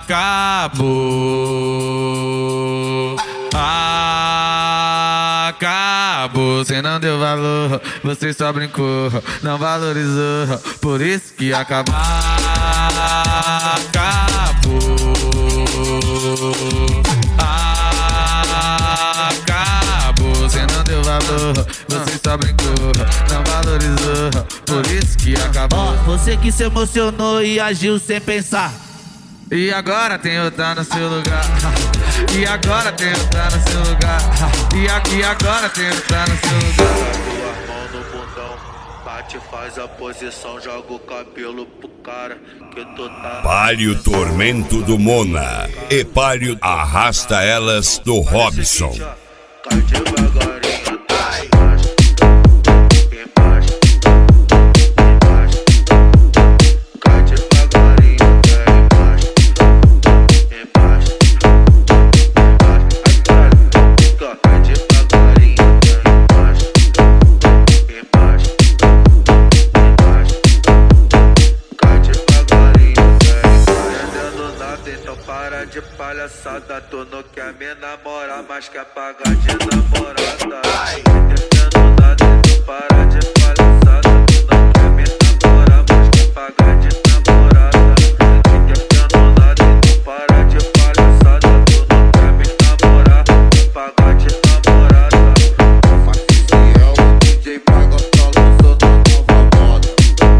Acabou. Acabou, cê não deu valor, você só brincou, não valorizou, por isso que acabou. Acabou. Acabou, cê não deu valor, você só brincou, não valorizou, por isso que acabou. Você que se emocionou e agiu sem pensar. E agora tem outra no seu lugar. E agora tem outra no seu lugar. E agora tem outra no seu lugar. Duas mãos no bundão, bate, faz a posição, joga o cabelo pro cara que tu tá. Palio Tormento do Mona e Palio Arrasta Elas do Robson. Cai devagarinho, de palhaçada, tu não quer me namorar, mas quer pagar de namorada. Entendendo nada, então para de palhaçada, tu não quer me namorar, mas quer pagar de namorada. Entendendo nada, então para de palhaçada, tu não quer me namorar, quer pagar de namorada. Maciel, DJ paga pra lançar na nova moda.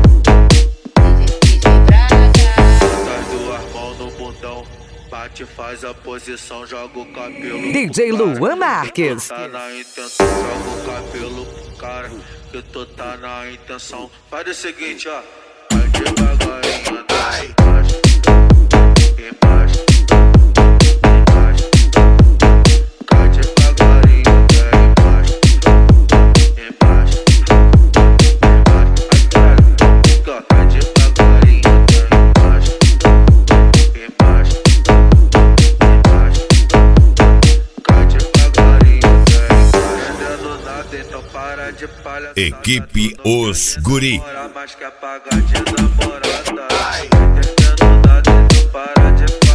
Bota duas mãos no bundão, bate, faz a posição, joga o cabelo. DJ Luan Marques. Tá na intenção, joga o cabelo pro cara que tu tá na intenção. Faz o seguinte, ó, vai devagarinho, vai embaixo, embaixo, embaixo. Cai devagarinho, vai embaixo, embaixo, embaixo. Cai devagarinho, vai embaixo, embaixo. Então para de palhaçada. Equipe Os Guri. Mas quer pagar de namorada. Entendendo nada, então para de